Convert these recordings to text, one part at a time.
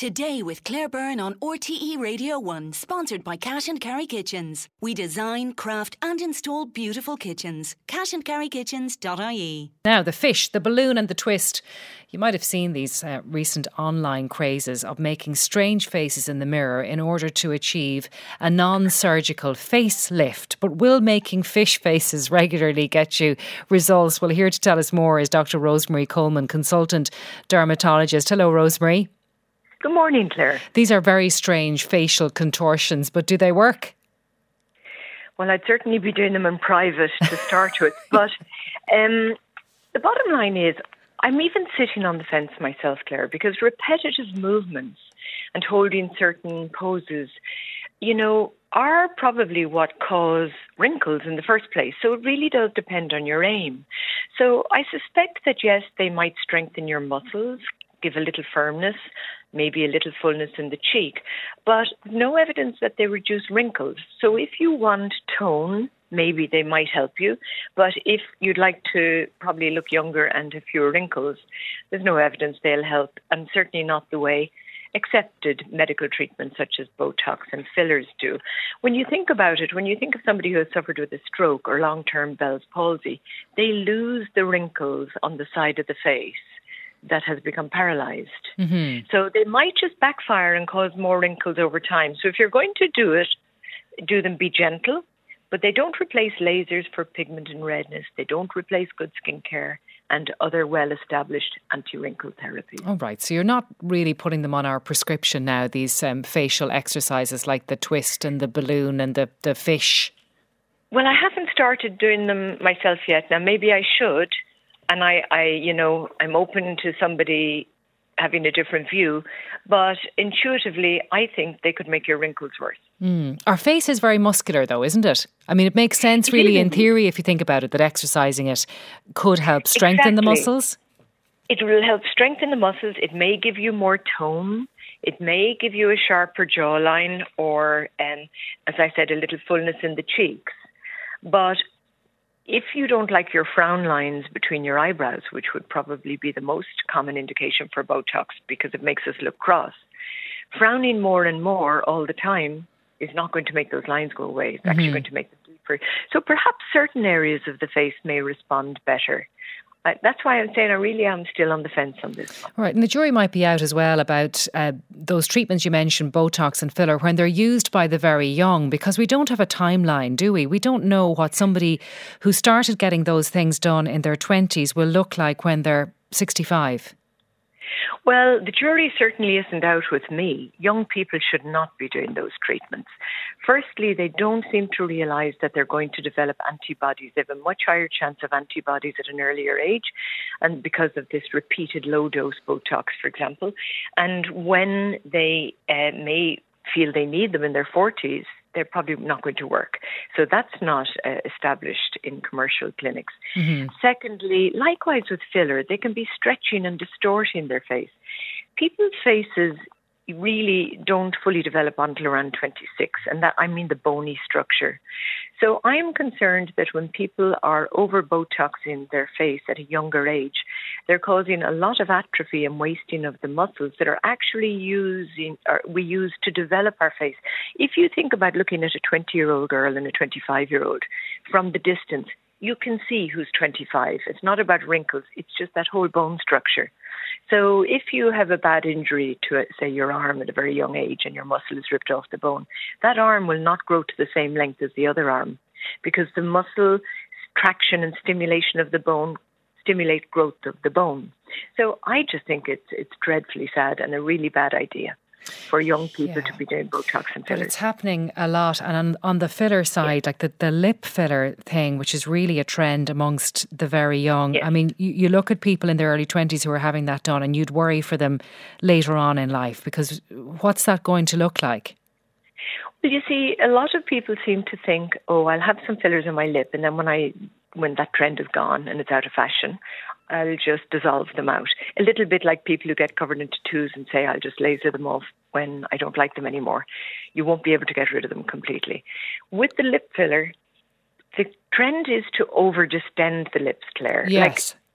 Today with Claire Byrne on RTE Radio 1, sponsored by Cash and Carry Kitchens. We design, craft and install beautiful kitchens. cashandcarrykitchens.ie. Now, the fish, the balloon and the twist. You might have seen these recent online crazes of making strange faces in the mirror in order to achieve a non-surgical facelift. But will making fish faces regularly get you results? Well, here to tell us more is Dr. Rosemary Coleman, consultant dermatologist. Hello, Rosemary. Good morning, Claire. These are very strange facial contortions, but do they work? Well, I'd certainly be doing them in private to start with. But the bottom line is, I'm even sitting on the fence myself, Claire, because repetitive movements and holding certain poses, are probably what cause wrinkles in the first place. So it really does depend on your aim. So I suspect that, yes, they might strengthen your muscles, give a little firmness, maybe a little fullness in the cheek, but no evidence that they reduce wrinkles. So if you want tone, maybe they might help you. But if you'd like to probably look younger and have fewer wrinkles, there's no evidence they'll help, and certainly not the way accepted medical treatments such as Botox and fillers do. When you think about it, when you think of somebody who has suffered with a stroke or long-term Bell's palsy, they lose the wrinkles on the side of the face that has become paralyzed. Mm-hmm. So they might just backfire and cause more wrinkles over time. So if you're going to do it, do them, be gentle, but they don't replace lasers for pigment and redness. They don't replace good skincare and other well-established anti-wrinkle therapy. All right, so you're not really putting them on our prescription now, these facial exercises like the twist and the balloon and the fish? Well, I haven't started doing them myself yet. Now, maybe I should. And I'm open to somebody having a different view, but intuitively, I think they could make your wrinkles worse. Our face is very muscular, though, isn't it? I mean, it makes sense, really, in theory, if you think about it, that exercising it could help strengthen the muscles. It will help strengthen the muscles. It may give you more tone. It may give you a sharper jawline or, as I said, a little fullness in the cheeks. But if you don't like your frown lines between your eyebrows, which would probably be the most common indication for Botox because it makes us look cross, frowning more and more all the time is not going to make those lines go away. It's actually going to make them deeper. So perhaps certain areas of the face may respond better. That's why I'm saying I really am still on the fence on this one. Right, and the jury might be out as well about those treatments you mentioned, Botox and filler, when they're used by the very young, because we don't have a timeline, do we? We don't know what somebody who started getting those things done in their 20s will look like when they're 65. Well, the jury certainly isn't out with me. Young people should not be doing those treatments. Firstly, they don't seem to realise that they're going to develop antibodies. They have a much higher chance of antibodies at an earlier age, and because of this repeated low-dose Botox, for example. And when they may feel they need them in their 40s, they're probably not going to work. So that's not established in commercial clinics. Mm-hmm. Secondly, likewise with filler, they can be stretching and distorting their face. People's faces really don't fully develop until around 26, and that I mean the bony structure. So I'm concerned that when people are over Botoxing their face at a younger age, they're causing a lot of atrophy and wasting of the muscles that are actually we use to develop our face. If you think about looking at a 20-year-old girl and a 25-year-old from the distance, you can see who's 25. It's not about wrinkles. It's just that whole bone structure. So if you have a bad injury to, say, your arm at a very young age and your muscle is ripped off the bone, that arm will not grow to the same length as the other arm because the muscle traction and stimulation of the bone stimulate growth of the bone. So I just think it's dreadfully sad and a really bad idea for young people to be doing Botox and fillers. But it's happening a lot. And on the filler side, like the lip filler thing, which is really a trend amongst the very young. I mean, you look at people in their early 20s who are having that done and you'd worry for them later on in life because what's that going to look like? Well, you see, a lot of people seem to think, oh, I'll have some fillers in my lip and then when that trend is gone and it's out of fashion, I'll just dissolve them out. A little bit like people who get covered in tattoos and say, I'll just laser them off when I don't like them anymore. You won't be able to get rid of them completely. With the lip filler, the trend is to over-distend the lips, Claire. Yes.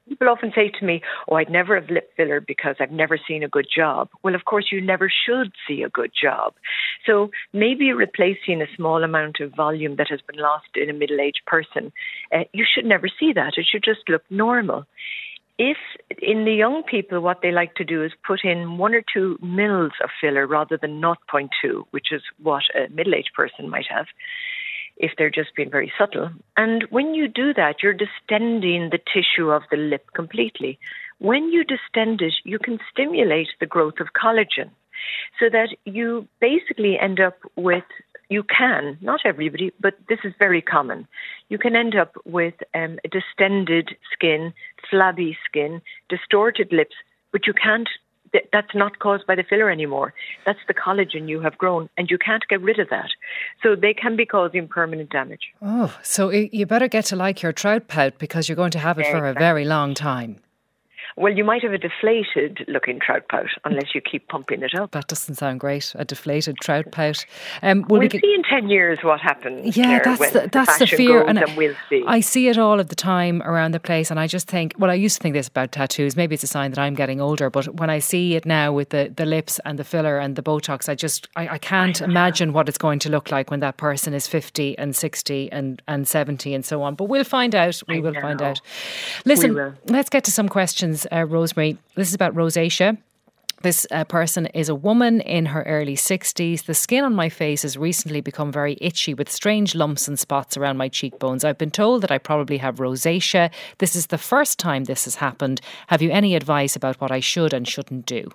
People often say to me, I'd never have lip filler because I've never seen a good job. Well, of course, you never should see a good job. So maybe replacing a small amount of volume that has been lost in a middle-aged person, you should never see that. It should just look normal. If in the young people, what they like to do is put in 1 or 2 mils of filler rather than 0.2, which is what a middle-aged person might have, if they're just being very subtle. And when you do that, you're distending the tissue of the lip completely. When you distend it, you can stimulate the growth of collagen so that you basically end up with, you can, not everybody, but this is very common. You can end up with a distended skin, flabby skin, distorted lips, but you can't. That's not caused by the filler anymore. That's the collagen you have grown, and you can't get rid of that. So they can be causing permanent damage. Oh, so you better get to like your trout pout because you're going to have it for a very long time. Well, you might have a deflated looking trout pout unless you keep pumping it up. That doesn't sound great, a deflated trout pout. We'll see in 10 years what happens. Yeah, Claire, that's the fear. And we'll see. I see it all of the time around the place, and I just think, well, I used to think this about tattoos. Maybe it's a sign that I'm getting older, but when I see it now with the lips and the filler and the Botox, I can't imagine what it's going to look like when that person is 50 and 60 and 70 and so on. But we'll find out. We will find out. Listen, let's get to some questions. Rosemary, this is about rosacea. This person is a woman in her early 60s. The skin on my face has recently become very itchy with strange lumps and spots around my cheekbones. I've been told that I probably have rosacea. This is the first time this has happened. Have you any advice about what I should and shouldn't do?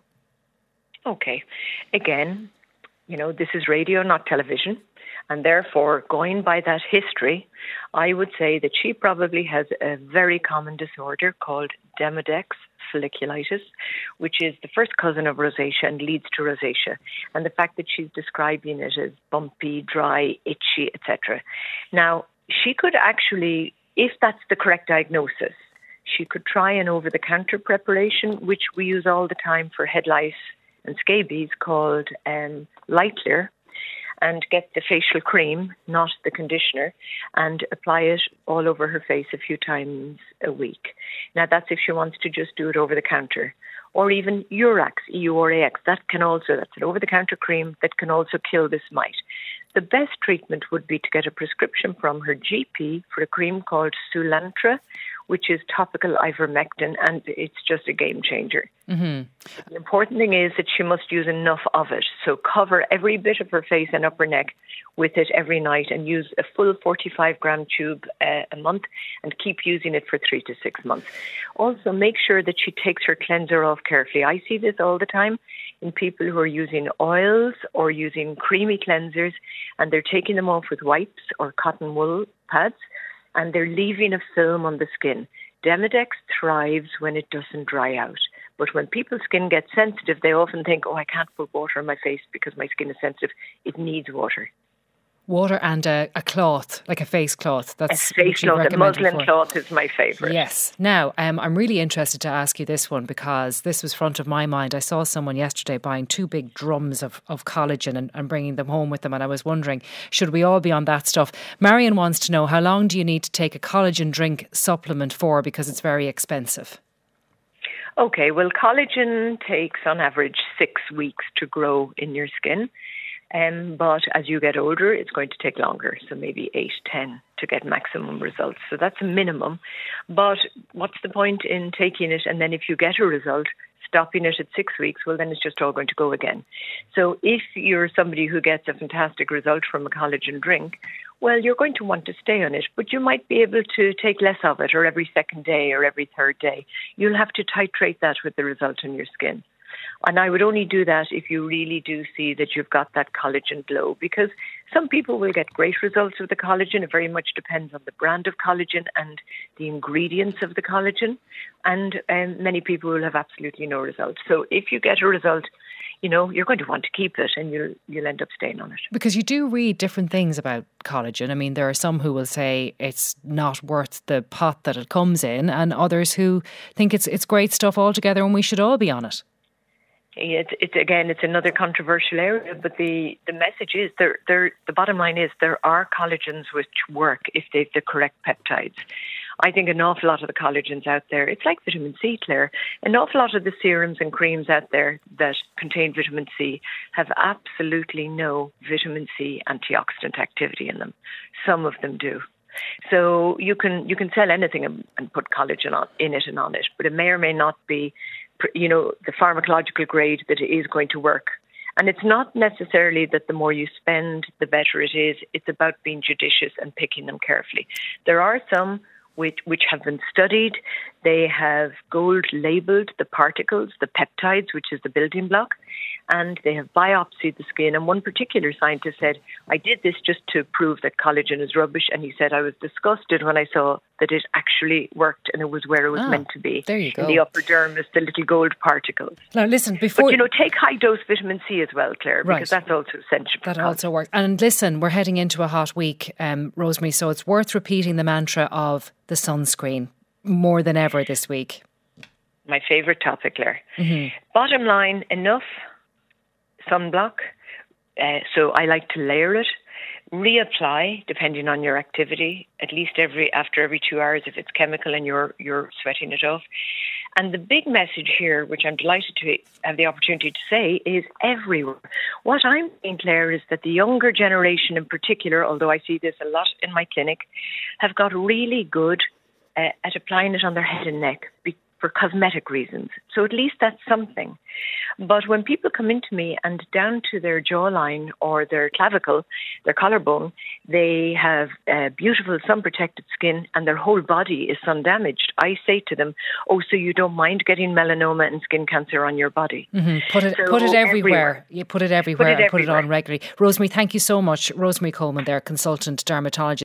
Okay. Again, this is radio, not television. And therefore, going by that history, I would say that she probably has a very common disorder called Demodex folliculitis, which is the first cousin of rosacea and leads to rosacea. And the fact that she's describing it as bumpy, dry, itchy, etc. Now, she could actually, if that's the correct diagnosis, she could try an over-the-counter preparation, which we use all the time for head lice and scabies, called Lightlear, and get the facial cream, not the conditioner, and apply it all over her face a few times a week. Now, that's if she wants to just do it over the counter. Or even Urax, EURAX, that's an over-the-counter cream that can also kill this mite. The best treatment would be to get a prescription from her GP for a cream called Soolantra, which is topical ivermectin, and it's just a game changer. Mm-hmm. The important thing is that she must use enough of it. So cover every bit of her face and upper neck with it every night and use a full 45-gram tube a month and keep using it for 3 to 6 months. Also, make sure that she takes her cleanser off carefully. I see this all the time in people who are using oils or using creamy cleansers, and they're taking them off with wipes or cotton wool pads, and they're leaving a film on the skin. Demodex thrives when it doesn't dry out. But when people's skin gets sensitive, they often think, I can't put water on my face because my skin is sensitive. It needs water. Water and a cloth, like a face cloth. That's a face cloth, a muslin cloth is my favourite. Yes. Now, I'm really interested to ask you this one because this was front of my mind. I saw someone yesterday buying 2 big drums of collagen and bringing them home with them, and I was wondering, should we all be on that stuff? Marion wants to know, how long do you need to take a collagen drink supplement for, because it's very expensive? Okay, well, collagen takes on average 6 weeks to grow in your skin. But as you get older, it's going to take longer, so maybe 8, 10 to get maximum results. So that's a minimum. But what's the point in taking it and then if you get a result, stopping it at 6 weeks, well, then it's just all going to go again. So if you're somebody who gets a fantastic result from a collagen drink, well, you're going to want to stay on it, but you might be able to take less of it, or every second day or every third day. You'll have to titrate that with the result on your skin. And I would only do that if you really do see that you've got that collagen glow, because some people will get great results with the collagen. It very much depends on the brand of collagen and the ingredients of the collagen. And many people will have absolutely no results. So if you get a result, you're going to want to keep it, and you'll end up staying on it. Because you do read different things about collagen. I mean, there are some who will say it's not worth the pot that it comes in, and others who think it's great stuff altogether and we should all be on it. It's another controversial area, but the message is the bottom line is there are collagens which work if they've the correct peptides. I think an awful lot of the collagens out there, it's like vitamin C, Claire. An awful lot of the serums and creams out there that contain vitamin C have absolutely no vitamin C antioxidant activity in them. Some of them do. So you can sell anything and put collagen in it and on it, but it may or may not be, the pharmacological grade that it is going to work. And it's not necessarily that the more you spend, the better it is. It's about being judicious and picking them carefully. There are some which have been studied. They have gold labelled the particles, the peptides, which is the building block, and they have biopsied the skin. And one particular scientist said, I did this just to prove that collagen is rubbish. And he said, I was disgusted when I saw that it actually worked and it was where it was meant to be. There you go. In the upper dermis, the little gold particles. Now, listen, before... But, take high-dose vitamin C as well, Claire, because that's also essential. That also works. And listen, we're heading into a hot week, Rosemary, so it's worth repeating the mantra of the sunscreen more than ever this week. My favourite topic, Claire. Mm-hmm. Bottom line, enough sunblock. So I like to layer it. Reapply, depending on your activity, at least after every 2 hours if it's chemical and you're sweating it off. And the big message here, which I'm delighted to have the opportunity to say, is everywhere. What I'm saying, Claire, is that the younger generation in particular, although I see this a lot in my clinic, have got really good at applying it on their head and neck for cosmetic reasons. So at least that's something. But when people come into me and down to their jawline or their clavicle, their collarbone, they have beautiful sun-protected skin and their whole body is sun-damaged, I say to them, oh, so you don't mind getting melanoma and skin cancer on your body? Mm-hmm. Put it everywhere. You put it everywhere and put it on regularly. Rosemary, thank you so much. Rosemary Coleman there, consultant dermatologist.